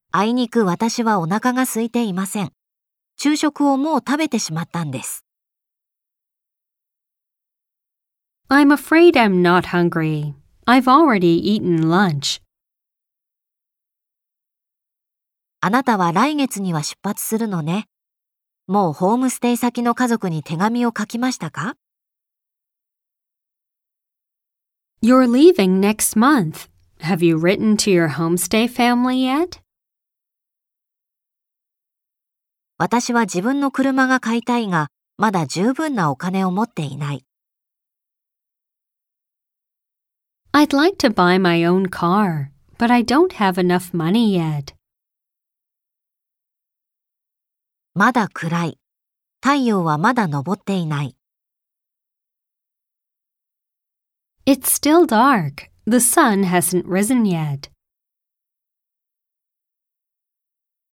あいにく私はお腹が空いていません。昼食をもう食べてしまったんです。 I'm afraid I'm not hungry. I've already eaten lunch. あなたは来月には出発するのね。もうホームステイ先の家族に手紙を書きましたか？ You're leaving next month. Have you written to your homestay family yet? 私は自分の車が買いたいが、まだ十分なお金を持っていない。 I'd like to buy my own car, but I don't have enough money yet. まだ暗い。太陽はまだ昇っていない。 It's still dark. The sun hasn't risen yet.